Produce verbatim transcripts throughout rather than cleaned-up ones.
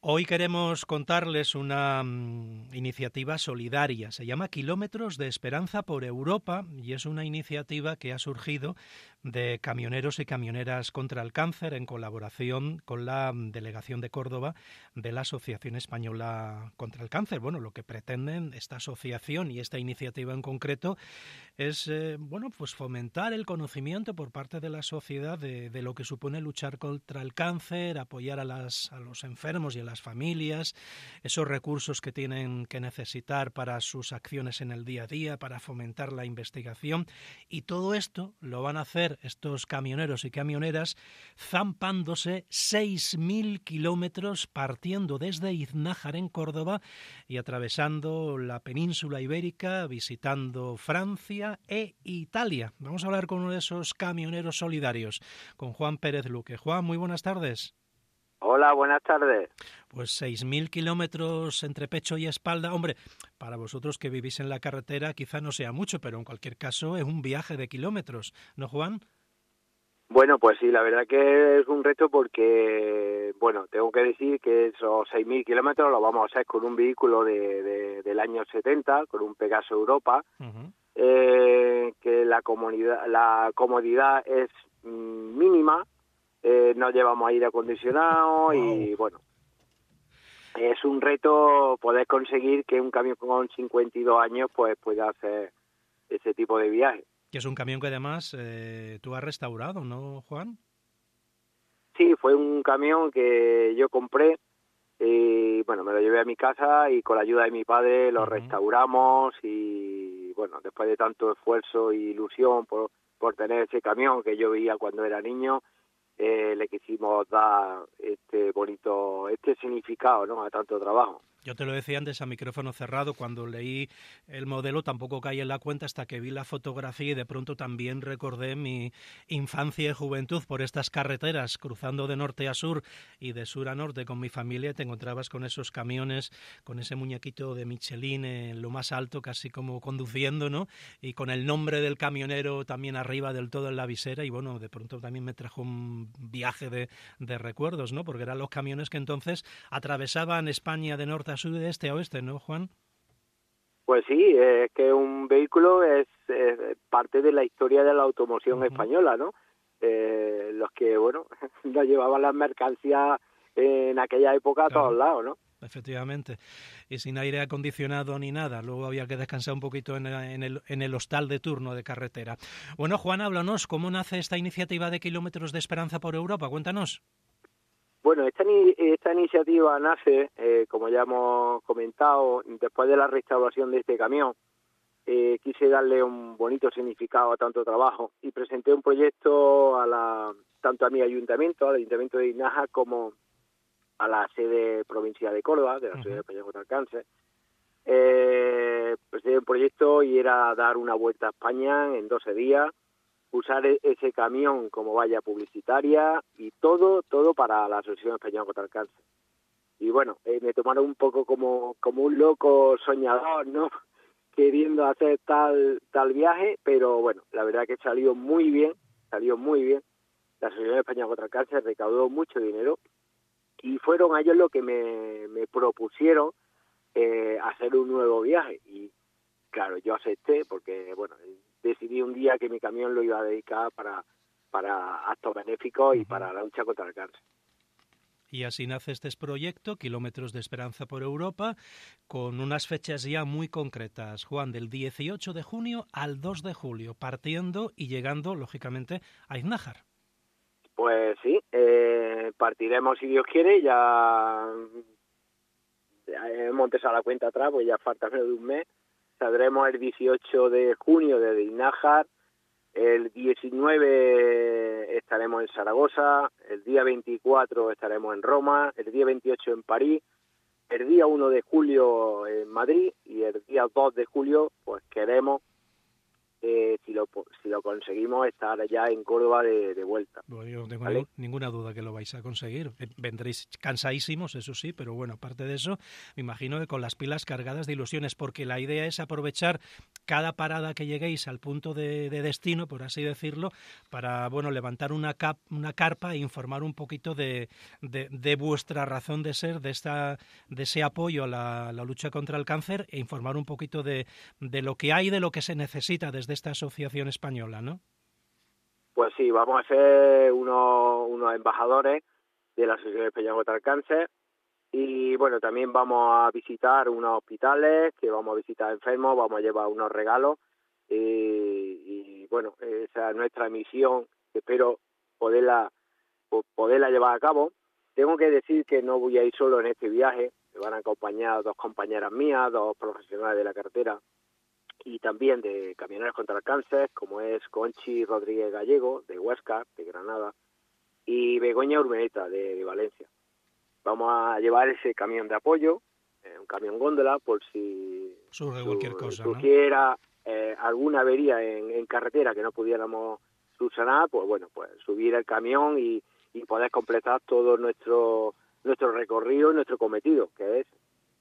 Hoy queremos contarles una um, iniciativa solidaria. Se llama Kilómetros de Esperanza por Europa y es una iniciativa que ha surgido de camioneros y camioneras contra el cáncer en colaboración con la Delegación de Córdoba de la Asociación Española contra el Cáncer. Bueno, lo que pretenden esta asociación y esta iniciativa en concreto es eh, bueno, pues fomentar el conocimiento por parte de la sociedad de, de lo que supone luchar contra el cáncer, apoyar a, las, a los enfermos y a las familias, esos recursos que tienen que necesitar para sus acciones en el día a día, para fomentar la investigación, y todo esto lo van a hacer estos camioneros y camioneras zampándose seis mil kilómetros partiendo desde Iznájar en Córdoba y atravesando la península ibérica, visitando Francia e Italia. Vamos a hablar con uno de esos camioneros solidarios, con Juan Pérez Luque. Juan, muy buenas tardes. Hola, buenas tardes. Pues seis mil kilómetros entre pecho y espalda. Hombre, para vosotros que vivís en la carretera quizá no sea mucho, pero en cualquier caso es un viaje de kilómetros, ¿no, Juan? Bueno, pues sí, la verdad que es un reto porque, bueno, tengo que decir que esos seis mil kilómetros los vamos a hacer con un vehículo de, de, del año setenta, con un Pegaso Europa, uh-huh. eh, que la, comunidad, la comodidad es mm, mínima. Eh, no llevamos aire acondicionado. Wow. Y bueno, es un reto poder conseguir que un camión con cincuenta y dos años pues pueda hacer ese tipo de viaje. Que es un camión que además eh, tú has restaurado, ¿no, Juan? Sí, fue un camión que yo compré y bueno, me lo llevé a mi casa y con la ayuda de mi padre lo uh-huh. restauramos y bueno, después de tanto esfuerzo e ilusión por, por tener ese camión que yo veía cuando era niño, Eh, le quisimos dar este bonito, este significado, ¿no?, a tanto trabajo. Yo te lo decía antes a micrófono cerrado, cuando leí el modelo tampoco caí en la cuenta hasta que vi la fotografía y de pronto también recordé mi infancia y juventud por estas carreteras, cruzando de norte a sur y de sur a norte con mi familia. Te encontrabas con esos camiones, con ese muñequito de Michelin en lo más alto, casi como conduciendo, ¿no? Y con el nombre del camionero también arriba del todo en la visera y bueno, de pronto también me trajo un viaje de, de recuerdos, ¿no? Porque eran los camiones que entonces atravesaban España de norte a sur, de este a oeste, ¿no, Juan? Pues sí, es que un vehículo es, es parte de la historia de la automoción uh-huh. española, ¿no? Eh, los que, bueno, nos llevaban las mercancías en aquella época a claro. todos lados, ¿no? Efectivamente, y sin aire acondicionado ni nada, luego había que descansar un poquito en el, en el, en el hostal de turno de carretera. Bueno, Juan, háblanos, ¿cómo nace esta iniciativa de Kilómetros de Esperanza por Europa? Cuéntanos. Bueno, esta, esta iniciativa nace, eh, como ya hemos comentado, después de la restauración de este camión. Eh, quise darle un bonito significado a tanto trabajo y presenté un proyecto a la, tanto a mi ayuntamiento, al Ayuntamiento de Iznájar, como a la sede provincial de Córdoba, de la Sociedad Española contra el Cáncer. Eh, presenté un proyecto y era dar una vuelta a España en doce días, usar ese camión como valla publicitaria y todo, todo para la Asociación Española contra el Cáncer. Y bueno, eh, me tomaron un poco como, como un loco soñador, ¿no?, queriendo hacer tal, tal viaje, pero bueno, la verdad que salió muy bien, salió muy bien. La Asociación Española contra el Cáncer recaudó mucho dinero y fueron ellos los que me, me propusieron eh, hacer un nuevo viaje. Y claro, yo acepté porque, bueno, decidí un día que mi camión lo iba a dedicar para, para actos benéficos y uh-huh. para la lucha contra el cáncer. Y así nace este proyecto, Kilómetros de Esperanza por Europa, con unas fechas ya muy concretas, Juan, del dieciocho de junio al dos de julio, partiendo y llegando, lógicamente, a Iznájar. Pues sí, eh, partiremos si Dios quiere, ya, ya hemos empezado la cuenta atrás, pues ya falta menos de un mes. Saldremos el dieciocho de junio desde Iznájar, el diecinueve estaremos en Zaragoza, el día veinticuatro estaremos en Roma, el día veintiocho en París, el día uno de julio en Madrid y el día dos de julio pues queremos eh, si lo si lo conseguimos, estar ya en Córdoba de, de vuelta. Bueno, yo no tengo ¿vale? ninguna duda que lo vais a conseguir. Vendréis cansadísimos, eso sí, pero bueno, aparte de eso, me imagino que con las pilas cargadas de ilusiones, porque la idea es aprovechar cada parada que lleguéis al punto de, de destino, por así decirlo, para bueno levantar una, cap, una carpa e informar un poquito de, de, de vuestra razón de ser, de esta de ese apoyo a la, la lucha contra el cáncer, e informar un poquito de, de lo que hay, de lo que se necesita desde esta asociación española, ¿no? Pues sí, vamos a ser unos, unos embajadores de la Asociación Española contra el Cáncer y bueno, también vamos a visitar unos hospitales, que vamos a visitar enfermos, vamos a llevar unos regalos y, y bueno, esa es nuestra misión, espero poderla, poderla llevar a cabo. Tengo que decir que no voy a ir solo en este viaje, me van a acompañar dos compañeras mías, dos profesionales de la cartera, y también de Camioneros contra el Cáncer, como es Conchi Rodríguez Gallego, de Huesca, de Granada, y Begoña Urmeneta, de, de Valencia. Vamos a llevar ese camión de apoyo, eh, un camión góndola, por si surge su, cualquier cosa, surgiera ¿no? eh, alguna avería en, en carretera que no pudiéramos subsanar, pues bueno, pues subir el camión y, y poder completar todo nuestro, nuestro recorrido y nuestro cometido, que es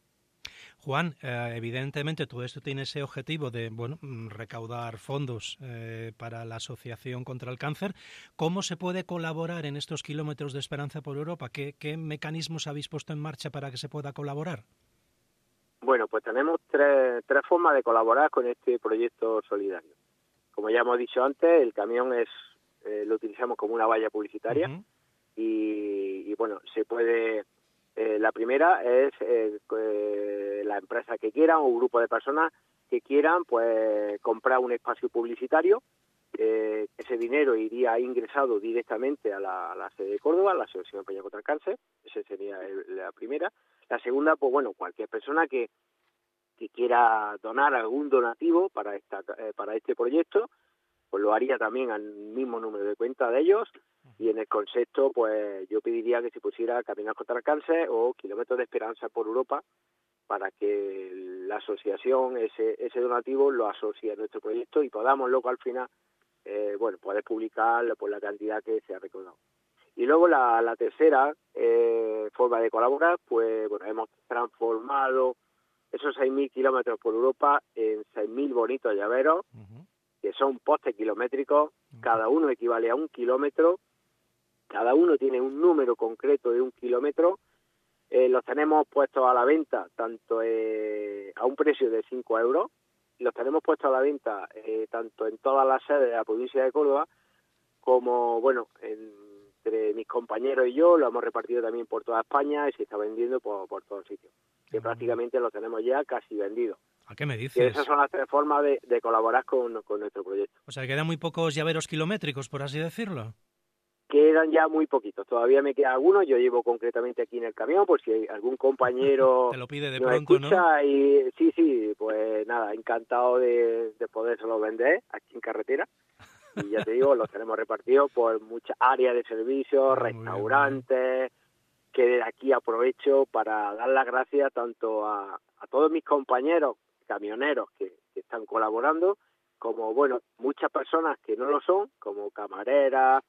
Juan, eh, evidentemente todo esto tiene ese objetivo de bueno recaudar fondos eh, para la Asociación contra el Cáncer. ¿Cómo se puede colaborar en estos kilómetros de Esperanza por Europa? ¿Qué, qué mecanismos habéis puesto en marcha para que se pueda colaborar? Bueno, pues tenemos tres, tres formas de colaborar con este proyecto solidario. Como ya hemos dicho antes, el camión es eh, lo utilizamos como una valla publicitaria uh-huh. y, y bueno, se puede... Eh, la primera es eh, eh, la empresa que quieran o un grupo de personas que quieran pues comprar un espacio publicitario. Eh, ese dinero iría ingresado directamente a la, a la sede de Córdoba, a la Asociación Española contra el Cáncer. Esa sería el, la primera. La segunda, pues bueno, cualquier persona que, que quiera donar algún donativo para esta eh, para este proyecto, pues lo haría también al mismo número de cuenta de ellos. Y en el concepto, pues yo pediría que se pusiera Caminar contra el Cáncer o Kilómetros de Esperanza por Europa, para que la asociación, ese ese donativo, lo asocie a nuestro proyecto y podamos luego al final, eh, bueno, poder publicar por la cantidad que se ha recaudado. Y luego la, la tercera eh, forma de colaborar, pues bueno, hemos transformado esos seis mil kilómetros por Europa en seis mil bonitos llaveros, uh-huh. que son postes kilométricos, uh-huh. cada uno equivale a un kilómetro. Cada uno tiene un número concreto de un kilómetro. Eh, los tenemos puestos a la venta tanto eh, a un precio de cinco euros. Los tenemos puestos a la venta eh, tanto en todas las sedes de la provincia de Córdoba como, bueno, entre mis compañeros y yo. Lo hemos repartido también por toda España y se está vendiendo por, por todos sitios. Que uh-huh. prácticamente lo tenemos ya casi vendido. ¿A qué me dices? Y esas son las tres formas de, de colaborar con, con nuestro proyecto. O sea, quedan muy pocos llaveros kilométricos, por así decirlo. Quedan ya muy poquitos, todavía me queda algunos, yo llevo concretamente aquí en el camión, por si hay algún compañero te lo pide de nos pronto, escucha, ¿no? Y sí, sí, pues nada, encantado de, de podérselo vender aquí en carretera. Y ya te digo, los tenemos repartidos por muchas áreas de servicios, ah, restaurantes, que de aquí aprovecho para dar las gracias tanto a, a todos mis compañeros camioneros que, que están colaborando, como, bueno, muchas personas que no lo son, como camareras,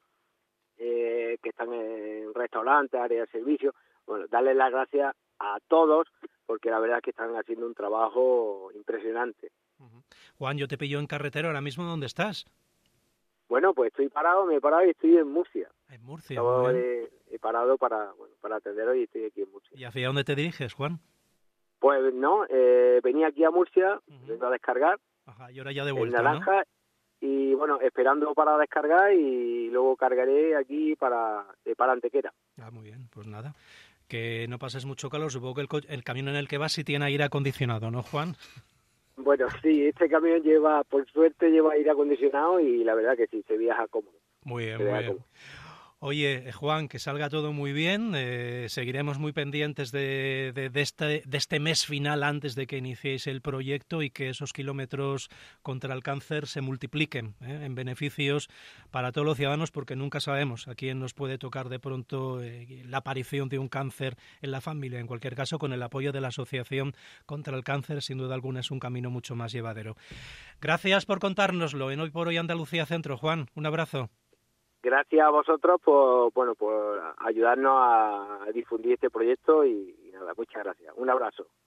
Eh, que están en restaurantes, áreas de servicio. Bueno, darles las gracias a todos, porque la verdad es que están haciendo un trabajo impresionante. Uh-huh. Juan, yo te pillo en carretera ahora mismo, ¿dónde estás? Bueno, pues estoy parado, me he parado y estoy en Murcia. En Murcia, Acabo de, he parado para, bueno, para atenderos y estoy aquí en Murcia. ¿Y hacia dónde te diriges, Juan? Pues no, eh, venía aquí a Murcia, uh-huh. vengo a descargar. Ajá, y ahora ya de vuelta, en Naranja, ¿no? Y bueno, esperando para descargar y luego cargaré aquí para, eh, para Antequera. Ah, muy bien, pues nada, que no pases mucho calor. Supongo que el, co- el camión en el que vas sí tiene aire acondicionado, ¿no, Juan? Bueno, sí, este camión lleva, por suerte lleva aire acondicionado y la verdad que sí, se viaja cómodo. Muy bien, se muy viaja bien. cómodo. Oye, Juan, que salga todo muy bien. Eh, seguiremos muy pendientes de, de, de, este, de este mes final antes de que iniciéis el proyecto y que esos kilómetros contra el cáncer se multipliquen ¿eh? en beneficios para todos los ciudadanos, porque nunca sabemos a quién nos puede tocar de pronto eh, la aparición de un cáncer en la familia. En cualquier caso, con el apoyo de la Asociación contra el Cáncer, sin duda alguna es un camino mucho más llevadero. Gracias por contárnoslo en Hoy por Hoy Andalucía Centro. Juan, un abrazo. Gracias a vosotros por, bueno, por ayudarnos a difundir este proyecto y, y nada, muchas gracias. Un abrazo.